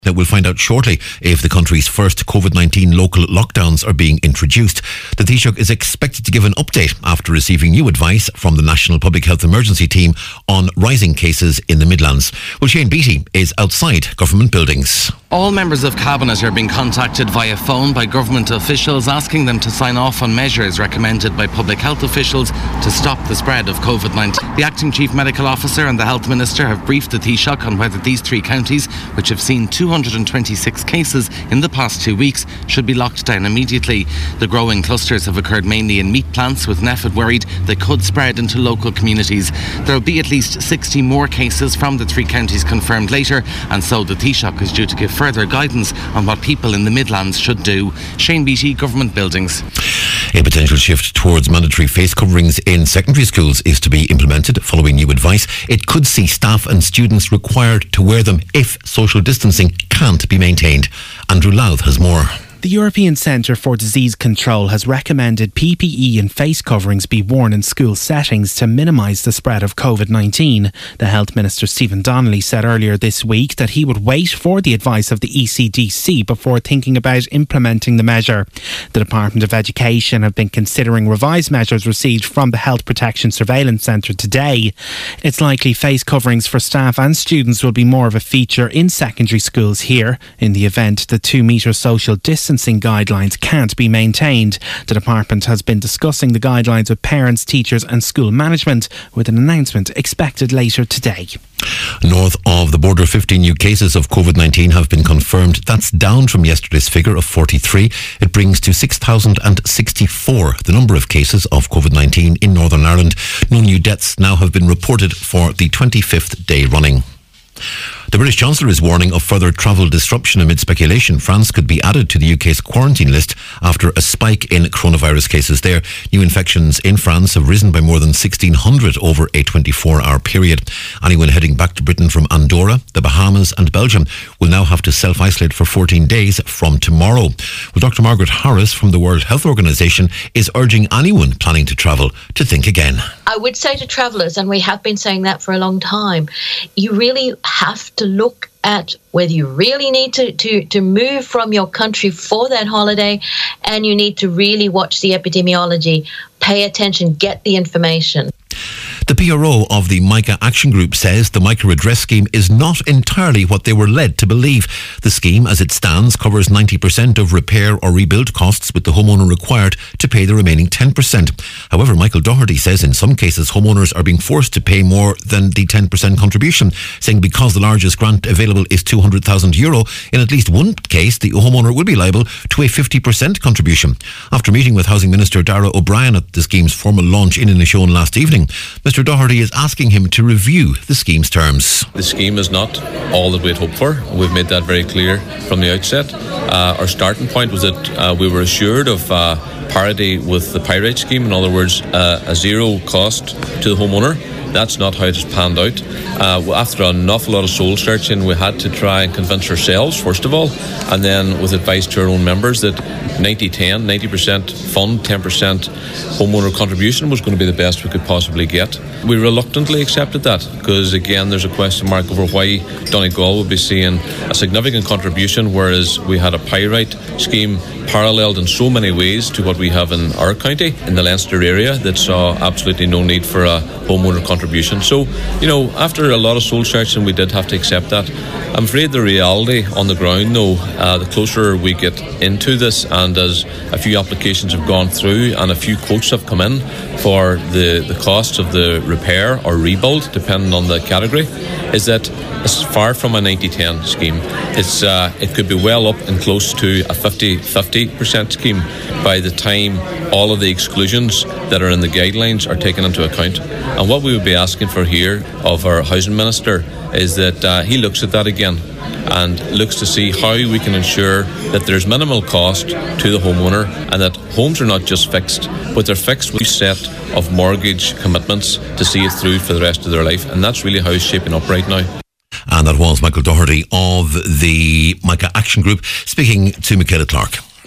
That we'll find out shortly if the country's first COVID-19 local lockdowns are being introduced. The Taoiseach is expected to give an update after receiving new advice from the National Public Health Emergency Team on rising cases in the Midlands. Well, Shane Beattie is outside government buildings. All members of Cabinet are being contacted via phone by government officials asking them to sign off on measures recommended by public health officials to stop the spread of COVID-19. The Acting Chief Medical Officer and the Health Minister have briefed the Taoiseach on whether these three counties, which have seen 226 cases in the past 2 weeks, should be locked down immediately. The growing clusters have occurred mainly in meat plants, with NPHET worried they could spread into local communities. There will be at least 60 more cases from the three counties confirmed later, and so the Taoiseach is due to give further guidance on what people in the Midlands should do. Shane Beattie, Government Buildings. A potential shift towards mandatory face coverings in secondary schools is to be implemented following new advice. It could see staff and students required to wear them if social distancing can't be maintained. Andrew Louth has more. The European Centre for Disease Control has recommended PPE and face coverings be worn in school settings to minimise the spread of COVID-19. The Health Minister Stephen Donnelly said earlier this week that he would wait for the advice of the ECDC before thinking about implementing the measure. The Department of Education have been considering revised measures received from the Health Protection Surveillance Centre today. It's likely face coverings for staff and students will be more of a feature in secondary schools here. In the event the 2 metre social distancing guidelines can't be maintained. The department has been discussing the guidelines with parents, teachers and school management, with an announcement expected later today. North of the border, 15 new cases of COVID-19 have been confirmed. That's down from yesterday's figure of 43. It brings to 6,064 the number of cases of COVID-19 in Northern Ireland. No new deaths now have been reported for the 25th day running. The British Chancellor is warning of further travel disruption amid speculation France could be added to the UK's quarantine list after a spike in coronavirus cases there. New infections in France have risen by more than 1,600 over a 24-hour period. Anyone heading back to Britain from Andorra, the Bahamas and Belgium will now have to self-isolate for 14 days from tomorrow. Well, Dr. Margaret Harris from the World Health Organization is urging anyone planning to travel to think again. I would say to travellers, and we have been saying that for a long time, you really have to look at whether you really need to move from your country for that holiday, and you need to really watch the epidemiology, pay attention, get the information. The PRO of the MICA Action Group says the Micro Redress Scheme is not entirely what they were led to believe. The scheme, as it stands, covers 90% of repair or rebuild costs, with the homeowner required to pay the remaining 10%. However, Michael Doherty says in some cases homeowners are being forced to pay more than the 10% contribution, saying because the largest grant available is €200,000, in at least one case the homeowner will be liable to a 50% contribution. After meeting with Housing Minister Darragh O'Brien at the scheme's formal launch in Inishowen last evening, Mr. Doherty is asking him to review the scheme's terms. The scheme is not all that we had hoped for. We've made that very clear from the outset. Our starting point was that we were assured of parity with the Pyrite scheme. In other words, a zero cost to the homeowner. That's not how it has panned out. After an awful lot of soul searching, we had to try and convince ourselves, first of all, and then with advice to our own members, that 90% fund, 10% homeowner contribution was going to be the best we could possibly get. We reluctantly accepted that because, again, there's a question mark over why Donegal would be seeing a significant contribution, whereas we had a Pyrite scheme paralleled in so many ways to what we have in our county, in the Leinster area, that saw absolutely no need for a homeowner contribution. So, after a lot of soul searching, we did have to accept that. I'm afraid the reality on the ground, though, the closer we get into this, and as a few applications have gone through and a few quotes have come in for the costs of the repair or rebuild, depending on the category, is that it's far from a 90-10 scheme. It could be well up and close to a 50% scheme by the time all of the exclusions that are in the guidelines are taken into account. And what we would be asking for here of our Housing Minister is that he looks at that again and looks to see how we can ensure that there's minimal cost to the homeowner and that homes are not just fixed, but they're fixed with a set of mortgage commitments to see it through for the rest of their life. And that's really how it's shaping up right now. And that was Michael Doherty of the MICA Action Group speaking to Michaela Clark.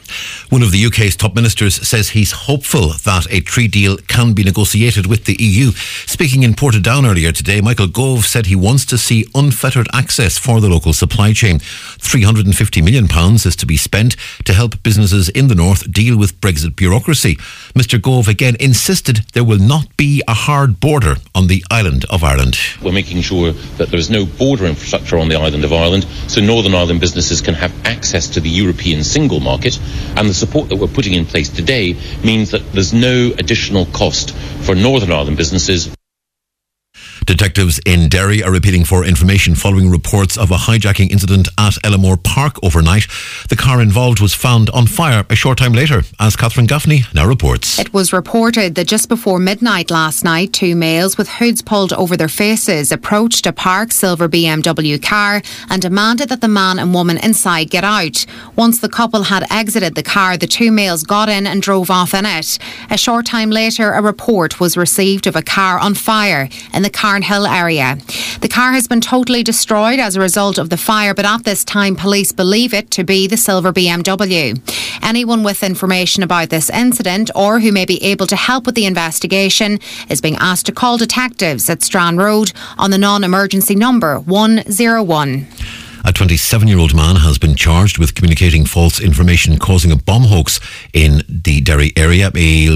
One of the UK's top ministers says he's hopeful that a trade deal can be negotiated with the EU. Speaking in Portadown earlier today, Michael Gove said he wants to see unfettered access for the local supply chain. £350 million is to be spent to help businesses in the north deal with Brexit bureaucracy. Mr Gove again insisted there will not be a hard border on the island of Ireland. We're making sure that there is no border infrastructure on the island of Ireland, so Northern Ireland businesses can have access to the European single market, and the support that we're putting in place today means that there's no additional cost for Northern Ireland businesses. Detectives in Derry are appealing for information following reports of a hijacking incident at Ellamore Park overnight. The car involved was found on fire a short time later, as Catherine Gaffney now reports. It was reported that just before midnight last night, two males with hoods pulled over their faces approached a parked silver BMW car and demanded that the man and woman inside get out. Once the couple had exited the car, the two males got in and drove off in it. A short time later, a report was received of a car on fire in the Carnhill area. The car has been totally destroyed as a result of the fire, but at this time police believe it to be the silver BMW. Anyone with information about this incident or who may be able to help with the investigation is being asked to call detectives at Strand Road on the non-emergency number 101. A 27-year-old man has been charged with communicating false information causing a bomb hoax in the Derry area.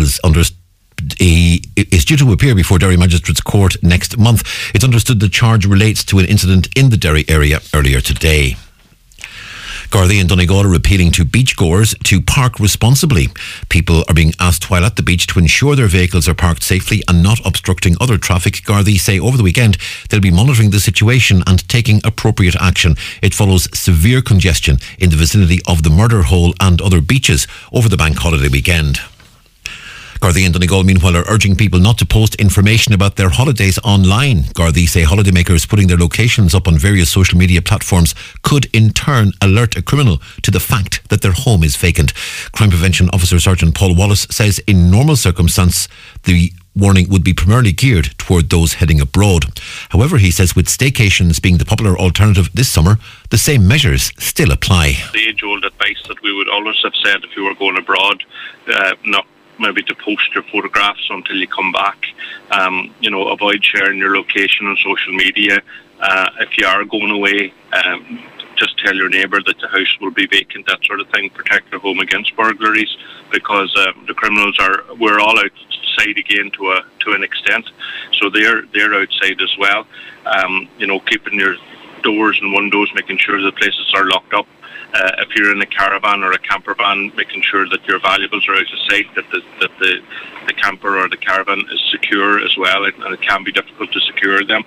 He is due to appear before Derry Magistrates Court next month. It's understood the charge relates to an incident in the Derry area earlier today. Gardaí and Donegal are appealing to beachgoers to park responsibly. People are being asked while at the beach to ensure their vehicles are parked safely and not obstructing other traffic. Gardaí say over the weekend they'll be monitoring the situation and taking appropriate action. It follows severe congestion in the vicinity of the Murder Hole and other beaches over the bank holiday weekend. Gardaí and Donegal, meanwhile, are urging people not to post information about their holidays online. Gardaí say holidaymakers putting their locations up on various social media platforms could in turn alert a criminal to the fact that their home is vacant. Crime Prevention Officer Sergeant Paul Wallace says in normal circumstance the warning would be primarily geared toward those heading abroad. However, he says with staycations being the popular alternative this summer, the same measures still apply. The age-old advice that we would always have said if you were going abroad, not maybe to post your photographs until you come back. Avoid sharing your location on social media. If you are going away, just tell your neighbour that the house will be vacant, that sort of thing. Protect your home against burglaries, because the criminals we're all outside again to an extent, so they're outside as well. Keeping your doors and windows, making sure the places are locked up. If you're in a caravan or a camper van, making sure that your valuables are out of sight, that the camper or the caravan is secure as well, and it can be difficult to secure them.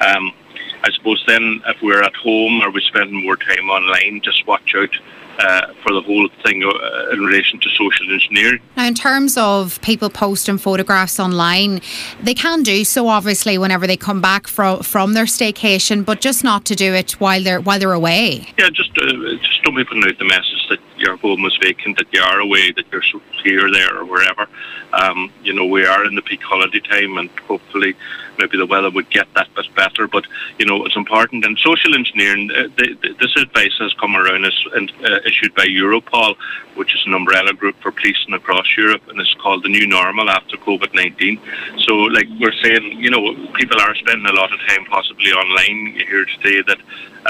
I suppose then if we're at home or we spend more time online, just watch out for the whole thing in relation to social engineering. Now, in terms of people posting photographs online, they can do so obviously whenever they come back from their staycation, but just not to do it while they're away. Yeah, just don't be putting out the message that your home is vacant, that you are away, that you're here, there, or wherever. We are in the peak holiday time, and hopefully maybe the weather would get that bit better, but it's important. And social engineering, this advice has come around and issued by Europol, which is an umbrella group for policing across Europe, and it's called the new normal after COVID-19. So like we're saying, people are spending a lot of time possibly online. You hear today that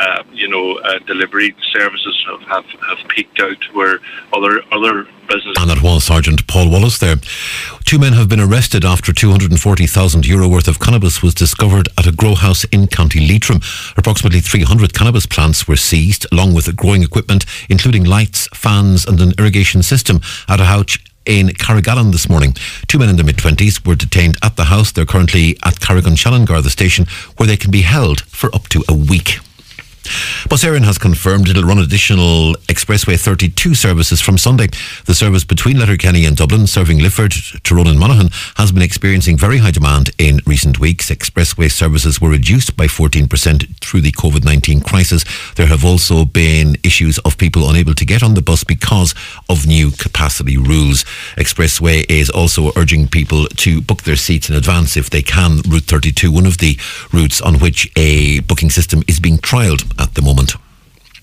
delivery services have peaked out where other businesses. And that was Sergeant Paul Wallace there. Two men have been arrested after €240,000 worth of cannabis was discovered at a grow house in County Leitrim. Approximately 300 cannabis plants were seized, along with growing equipment, including lights, fans and an irrigation system at a house in Carrigallen this morning. Two men in their mid-20s were detained at the house. They're currently at Carrigon-Shallan Garda station, where they can be held for up to a week. Bus Éireann has confirmed it'll run additional Expressway 32 services from Sunday. The service between Letterkenny and Dublin, serving Lifford, Tyrone and Monaghan, has been experiencing very high demand in recent weeks. Expressway services were reduced by 14% through the COVID-19 crisis. There have also been issues of people unable to get on the bus because of new capacity rules. Expressway is also urging people to book their seats in advance if they can. Route 32, one of the routes on which a booking system is being trialled at the moment.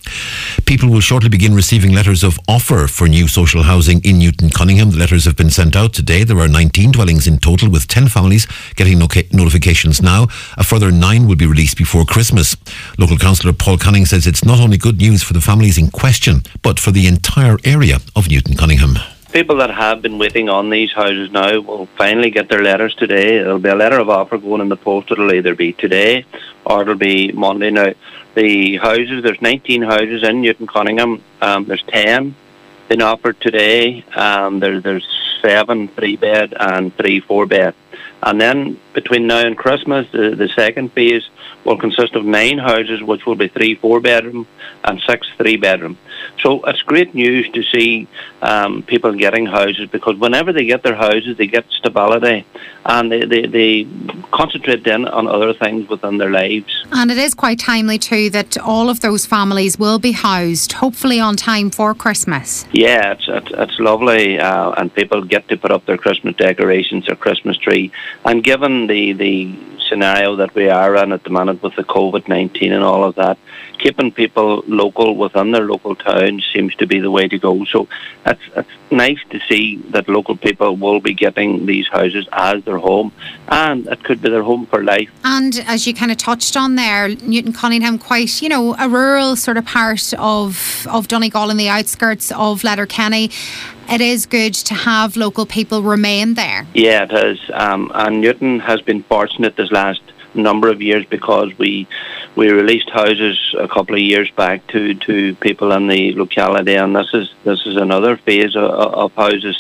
People will shortly begin receiving letters of offer for new social housing in Newton Cunningham. The letters have been sent out today. There are 19 dwellings in total, with 10 families getting notifications now. A further 9 will be released before Christmas. Local councillor Paul Cunning says it's not only good news for the families in question, but for the entire area of Newton Cunningham. People that have been waiting on these houses now will finally get their letters today. There'll be a letter of offer going in the post. It'll either be today or it'll be Monday. Now, the houses, there's 19 houses in Newton Cunningham. There's 10 been offered today. There's 7 3-bed and 3 4-bed. And then between now and Christmas, the second phase will consist of 9 houses, which will be 3 4-bedroom and 6 3-bedroom. So it's great news to see people getting houses, because whenever they get their houses, they get stability and they concentrate then on other things within their lives. And it is quite timely too that all of those families will be housed, hopefully on time for Christmas. Yeah, it's lovely, and people get to put up their Christmas decorations, their Christmas tree. And given the scenario that we are in at the minute with the COVID-19 and all of that, keeping people local within their local towns seems to be the way to go. So it's nice to see that local people will be getting these houses as their home, and it could be their home for life. And as you kind of touched on there, Newton Cunningham, quite, a rural sort of part of Donegal in the outskirts of Letterkenny. It is good to have local people remain there. Yeah, it is. And Newton has been fortunate this last number of years, because we released houses a couple of years back to people in the locality, and this is another phase of houses.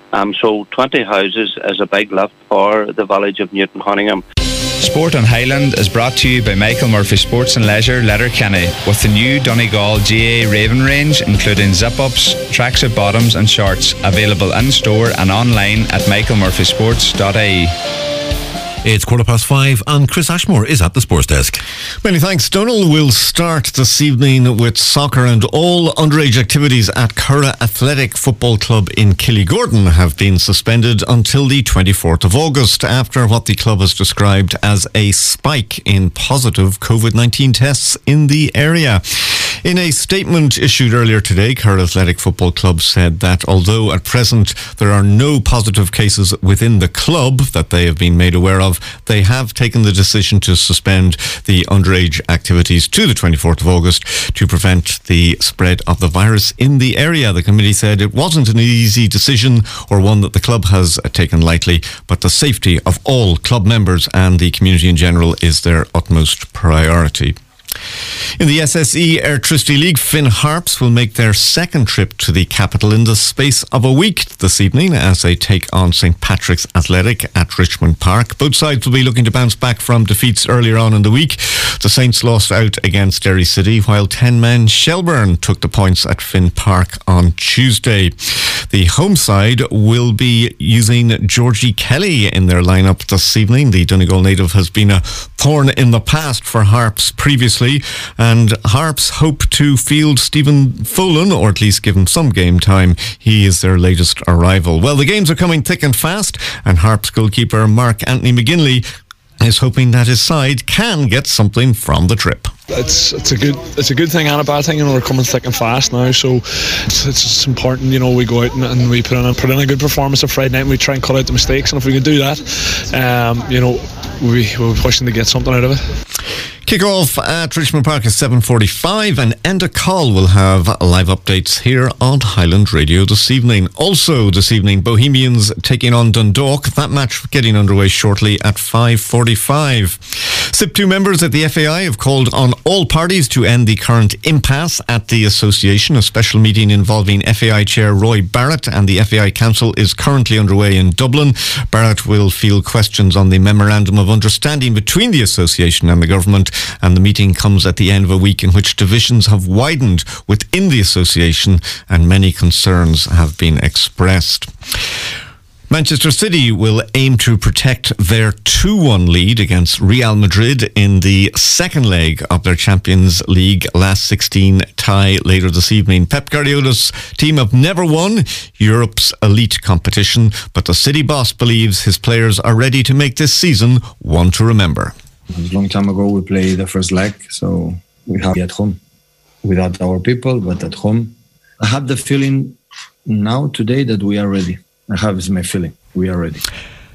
So 20 houses is a big lift for the village of Newton Cunningham. Sport on Highland is brought to you by Michael Murphy Sports and Leisure, Letterkenny, with the new Donegal GA Raven range, including zip-ups, tracksuit bottoms and shorts, available in store and online at michaelmurphysports.ie. It's 5:15 and Chris Ashmore is at the sports desk. Many thanks, Donald. We'll start this evening with soccer, and all underage activities at Curra Athletic Football Club in Killygordon have been suspended until the 24th of August after what the club has described as a spike in positive COVID-19 tests in the area. In a statement issued earlier today, Curra Athletic Football Club said that although at present there are no positive cases within the club that they have been made aware of, they have taken the decision to suspend the underage activities to the 24th of August to prevent the spread of the virus in the area. The committee said it wasn't an easy decision or one that the club has taken lightly, but the safety of all club members and the community in general is their utmost priority. In the SSE Airtricity League, Finn Harps will make their second trip to the capital in the space of a week this evening as they take on St Patrick's Athletic at Richmond Park. Both sides will be looking to bounce back from defeats earlier on in the week. The Saints lost out against Derry City, while 10-man Shelburne took the points at Finn Park on Tuesday. The home side will be using Georgie Kelly in their lineup this evening. The Donegal native has been a thorn in the past for Harps previously, and Harps hope to field Stephen Folan, or at least give him some game time. He is their latest arrival. Well, the games are coming thick and fast, and Harps goalkeeper Mark Anthony McGinley is hoping that his side can get something from the trip. It's a good thing and a bad thing. We're coming thick and fast now, so it's important. We go out and we put in a good performance on Friday night, and we try and cut out the mistakes. And if we can do that, we're pushing to get something out of it. Kick-off at Richmond Park is 7:45, and Enda Call will have live updates here on Highland Radio this evening. Also this evening, Bohemians taking on Dundalk. That match getting underway shortly at 5:45. SIP2 members at the FAI have called on all parties to end the current impasse at the association. A special meeting involving FAI Chair Roy Barrett and the FAI Council is currently underway in Dublin. Barrett will field questions on the Memorandum of Understanding between the association and the government, and the meeting comes at the end of a week in which divisions have widened within the association and many concerns have been expressed. Manchester City will aim to protect their 2-1 lead against Real Madrid in the second leg of their Champions League last 16 tie later this evening. Pep Guardiola's team have never won Europe's elite competition, but the City boss believes his players are ready to make this season one to remember. It was a long time ago we played the first leg, so we have at home. without our people, but at home. I have the feeling now, today, that we are ready. It's my feeling. We are ready.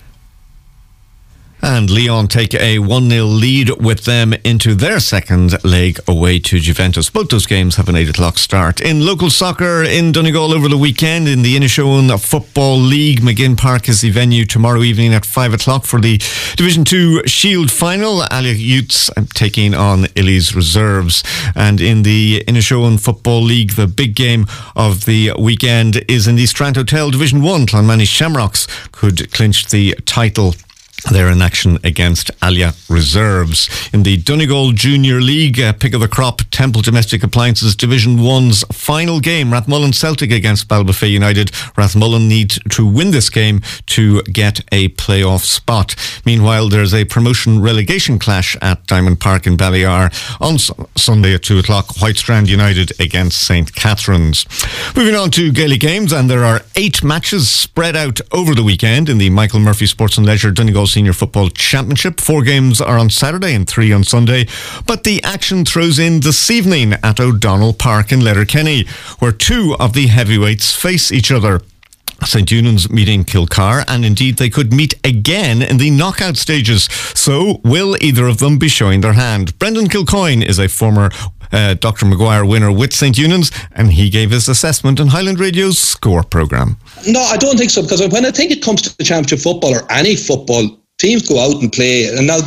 And Lyon take a 1-0 lead with them into their second leg away to Juventus. Both those games have an 8 o'clock start. In local soccer in Donegal over the weekend, in the Inishowen Football League, McGinn Park is the venue tomorrow evening at 5 o'clock for the Division 2 Shield final. Alia Youths taking on Illy's Reserves. And in the Inishowen Football League, the big game of the weekend is in the Strand Hotel Division 1. Clonmany Shamrocks could clinch the title. They're in action against Alia Reserves. In the Donegal Junior League, pick of the crop, Temple Domestic Appliances Division 1's final game, Rathmullen Celtic against Balbafay United. Rathmullen need to win this game to get a playoff spot. Meanwhile, there's a promotion relegation clash at Diamond Park in Ballyar on Sunday at 2 o'clock. Whitestrand United against St. Catherine's. Moving on to Gaelic games, and there are 8 matches spread out over the weekend in the Michael Murphy Sports and Leisure Donegal Senior Football Championship. 4 games are on Saturday and 3 on Sunday, but the action throws in this evening at O'Donnell Park in Letterkenny, where 2 of the heavyweights face each other. St. Eunan's meeting Kilcar, and indeed they could meet again in the knockout stages. So will either of them be showing their hand? Brendan Kilcoyne is a former Dr. Maguire winner with St. Eunan's, and he gave his assessment on Highland Radio's Score programme. No, I don't think so, because when I think it comes to the championship football or any football, teams go out and play, and now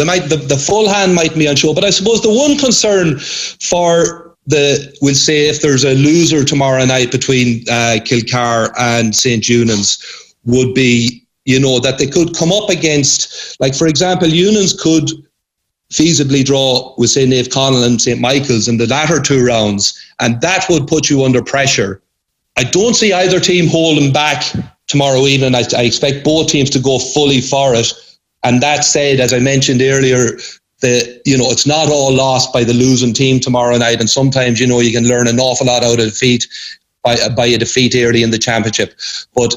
the full hand might be unsure. But I suppose the one concern for we'll say if there's a loser tomorrow night between Kilcar and St. Eunan's would be, that they could come up against, like for example, Eunan's could feasibly draw with, say, Naomh Conaill and St. Michael's in the latter 2 rounds, and that would put you under pressure. I don't see either team holding back tomorrow evening. I expect both teams to go fully for it. And that said, as I mentioned earlier, it's not all lost by the losing team tomorrow night, and sometimes you can learn an awful lot out of defeat by a defeat early in the championship. But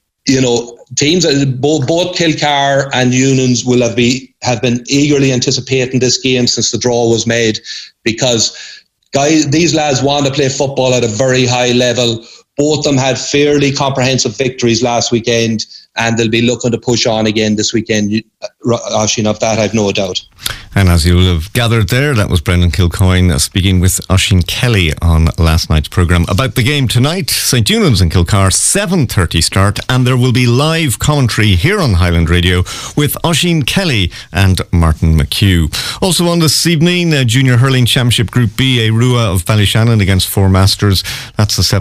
teams, both Kilcar and Eunan's will have been eagerly anticipating this game since the draw was made, because these lads want to play football at a very high level. Both of them had fairly comprehensive victories last weekend, and they'll be looking to push on again this weekend. Oisín, of that I've no doubt. And as you will have gathered there, that was Brendan Kilcoyne speaking with Oisín Kelly on last night's programme about the game tonight. St. Eunan's and Kilcar, 7:30 start, and there will be live commentary here on Highland Radio with Oisín Kelly and Martin McHugh. Also on this evening, Junior Hurling Championship Group B, a Rua of Ballyshannon against Four Masters. That's a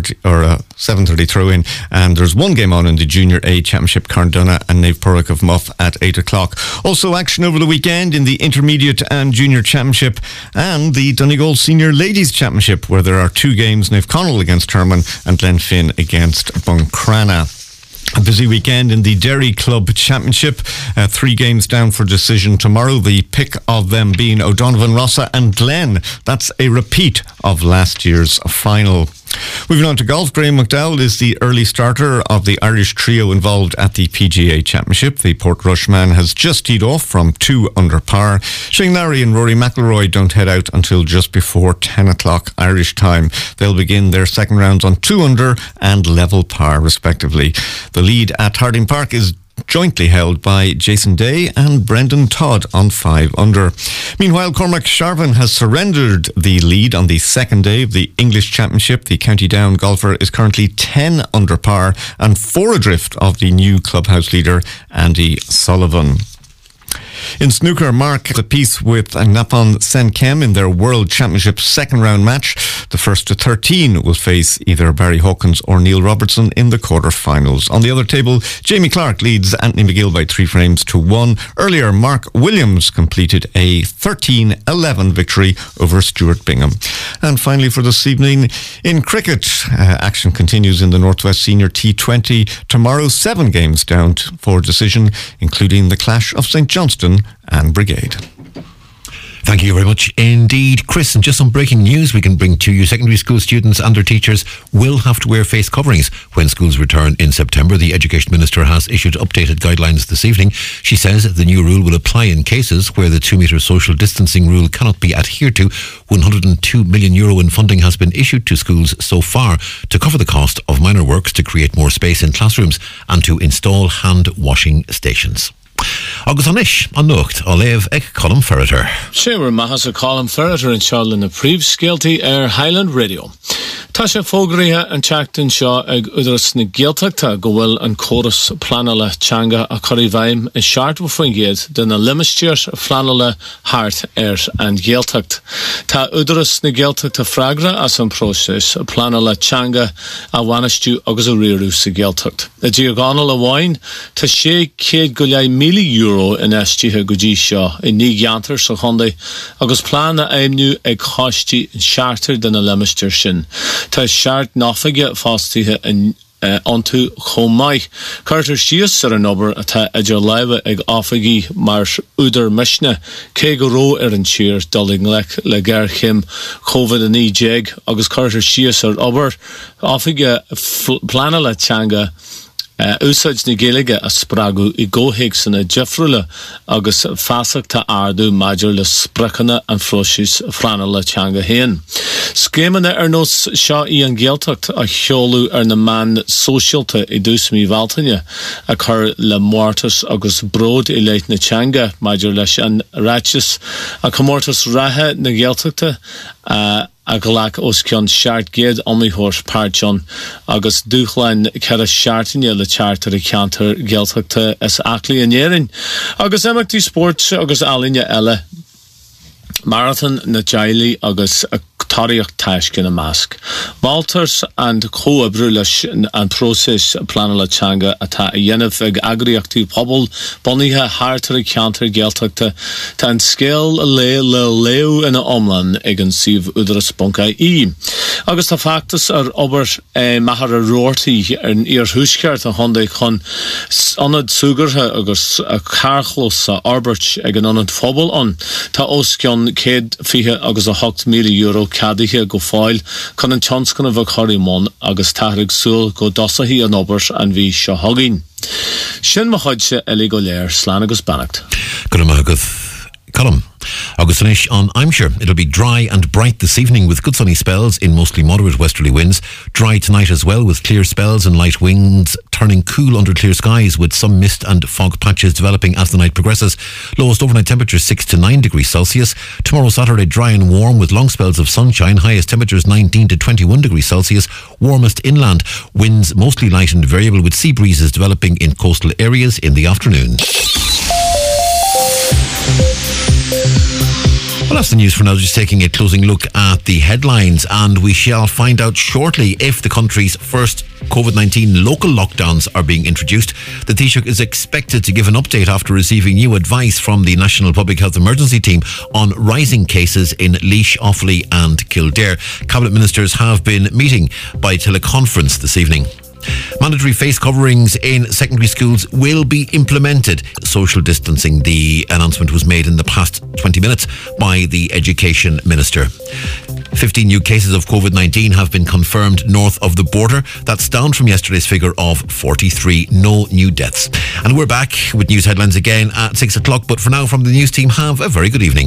7:30 throw-in, and there's one game on in the Junior A Championship, Carndonagh and Naomh Purrock of Muff at 8 o'clock. Also action over the weekend in the Intermediate and Junior Championship and the Donegal Senior Ladies Championship, where there are 2 games, Naomh Conaill against Herman and Glenfin against Buncrana. A busy weekend in the Derry Club Championship. 3 games down for decision tomorrow. The pick of them being O'Donovan, Rossa and Glen. That's a repeat of last year's final. Moving on to golf, Graham McDowell is the early starter of the Irish trio involved at the PGA Championship. The Portrush man has just teed off from 2 under par. Shane Lowry and Rory McIlroy don't head out until just before 10 o'clock Irish time. They'll begin their second rounds on 2 under and level par respectively. The lead at Harding Park is jointly held by Jason Day and Brendan Todd on 5 under. Meanwhile, Cormac Sharvin has surrendered the lead on the second day of the English Championship. The County Down golfer is currently 10 under par and 4 adrift of the new clubhouse leader, Andy Sullivan. In snooker, Mark the piece with Napan Senkem in their World Championship second round match. The first to 13 will face either Barry Hawkins or Neil Robertson in the quarter-finals. On the other table, Jamie Clark leads Anthony McGill by 3 frames to 1. Earlier, Mark Williams completed a 13-11 victory over Stuart Bingham. And finally for this evening, in cricket, action continues in the Northwest Senior T20. Tomorrow, 7 games down for decision, including the clash of St. Johnston and Brigade. Thank you very much indeed, Chris. And just some breaking news we can bring to you. Secondary school students and their teachers will have to wear face coverings when schools return in September. The Education Minister has issued updated guidelines this evening. She says the new rule will apply in cases where the 2 metre social distancing rule cannot be adhered to. €102 million in funding has been issued to schools so far to cover the cost of minor works to create more space in classrooms and to install hand washing stations. Agus anish an nucht a léamh ag Colm Ferreter. Séwer mahas a Colm Ferreter in Charlotte na Príomhscéaltaí Highland Radio. Tá sé fógraithe an teachtain seo ag údaras na Gaeltachta go bhfuil an córas planala teanga a choirí bhaim i seart ó faoin géad den na limistíir planala hart an Gaeltacht. Tá údaras na Gaeltachta freagra as an próses planala teanga a bhainistú agus a riarú sa Gaeltacht. A diagonal a bhain tá sé €100 million in eistithe go dtí seo I ní geantar sa chundaí agus plán a aimniú ag cháistí in seartar den na limistíir sin. Tá seart náfaige fástithe in antú chomáid. Cartar síos an obair atá idir leive ag áfaigí mar údar misne cé go ró an tír doling le gar chim COVID-19 agus cartar síos ar obair áfaige plana le teanga úsáid na Gaeilge a spragu I ggóhéig sanna Jeffrúla agus fásachta ardú maidir le sprachanna an frosis frana le teanga héin. Scéimena nos seo I an Gaeltacht a cheolú na man sosialta I dús mí Valtaine a chur le mórtas agus bród I leit na teanga maidir leis an ráitis a chomórtas rathe na Gaeltachta a galach os cion seart géad omíthór páirteán agus dúchlein cead seartaine le chartar I ceantar Gaeltachta is aclaí an éireann. Agus imeachtaí sport agus alinne eile marathon na Jaili agus táíocht taisce na Masc. Walters and co-abrú leis an próses planala teanga atá a dhéanamh ag agriíochtú pobl boníthe háartar I ceantar Gaeltachta tá an scéal le leo ina omlan ag an suíomh údaras bunca I. Agus tá factas ar obair mahar a roirtaí ar thuisceart a hondaigh chun anad súgartha agus a carchlos a Albert ag an anad phobal an. Tá os cion €150 agus €8 million cadithe go fáil chun an tionscan a bheith choirimón agus taithrig súil go dosaí an obair an bhí seo hagin. Sin mo chuidse eile go léir slán agus bannacht. Colm. August finish on Imeshire. It'll be dry and bright this evening with good sunny spells in mostly moderate westerly winds. Dry tonight as well with clear spells and light winds turning cool under clear skies with some mist and fog patches developing as the night progresses. Lowest overnight temperature 6 to 9 degrees Celsius. Tomorrow Saturday dry and warm with long spells of sunshine. Highest temperatures 19 to 21 degrees Celsius. Warmest inland. Winds mostly light and variable with sea breezes developing in coastal areas in the afternoon. Well, that's the news for now. Just taking a closing look at the headlines, and we shall find out shortly if the country's first COVID-19 local lockdowns are being introduced. The Taoiseach is expected to give an update after receiving new advice from the National Public Health Emergency Team on rising cases in Laois, Offaly and Kildare. Cabinet ministers have been meeting by teleconference this evening. Mandatory face coverings in secondary schools will be implemented. Social distancing, the announcement was made in the past 20 minutes by the Education Minister. 15 new cases of COVID-19 have been confirmed north of the border. That's down from yesterday's figure of 43. No new deaths. And we're back with news headlines again at 6 o'clock. But for now, from the news team, have a very good evening.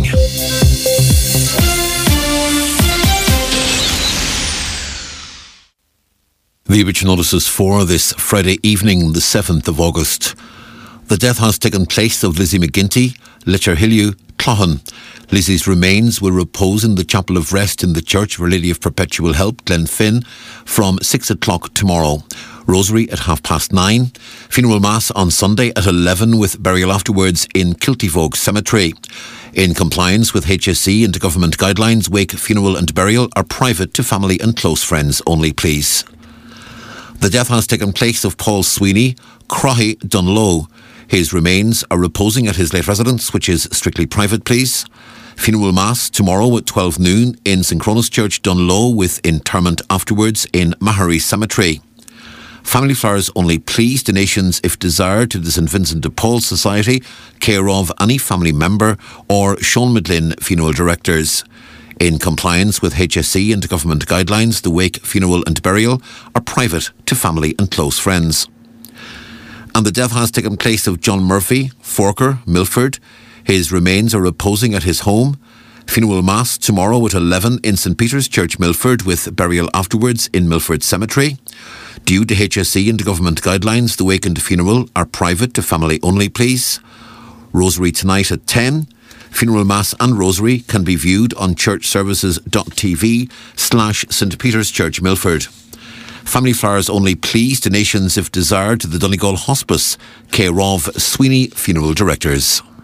The original notices for this Friday evening, the 7th of August. The death has taken place of Lizzie McGinty, Lichterhilliu, Clohan. Lizzie's remains will repose in the Chapel of Rest in the Church of Our Lady of Perpetual Help, Glenfin, from 6 o'clock tomorrow. Rosary at 9:30. Funeral Mass on Sunday at 11 with burial afterwards in Kiltyvogue Cemetery. In compliance with HSE and government guidelines, wake, funeral and burial are private to family and close friends only, please. The death has taken place of Paul Sweeney, Crohy Dunlow. His remains are reposing at his late residence, which is strictly private, please. Funeral Mass tomorrow at 12 noon in St Cronus Church, Dunlow, with interment afterwards in Mahary Cemetery. Family Flowers only please donations if desired to the St Vincent de Paul Society, care of any family member or Sean Midlin Funeral Directors. In compliance with HSE and government guidelines, the wake, funeral and burial are private to family and close friends. And the death has taken place of John Murphy, Forker, Milford. His remains are reposing at his home. Funeral Mass tomorrow at 11 in St Peter's Church, Milford, with burial afterwards in Milford Cemetery. Due to HSE and government guidelines, the wake and funeral are private to family only, please. Rosary tonight at 10. Funeral Mass and Rosary can be viewed on churchservices.tv/St Peter's Church, Milford. Family Flowers only please donations if desired to the Donegal Hospice, care of Sweeney Funeral Directors.